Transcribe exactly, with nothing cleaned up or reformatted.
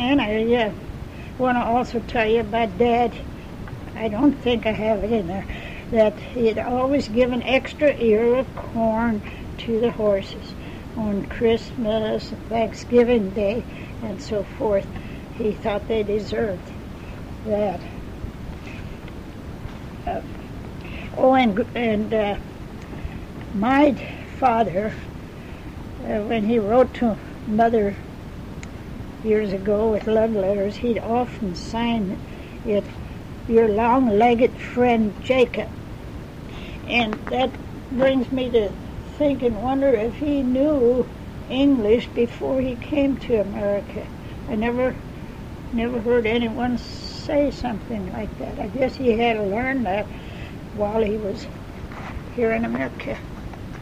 And I uh, want to also tell you about Dad. I don't think I have it in there. That he had always given extra ear of corn to the horses on Christmas, Thanksgiving Day, and so forth. He thought they deserved that. Uh, oh, and, and uh, my father, uh, when he wrote to Mother years ago with love letters, he'd often sign it, "Your long-legged friend Jacob." And that brings me to think and wonder if he knew English before he came to America. I never never heard anyone say something like that. I guess he had to learn that while he was here in America.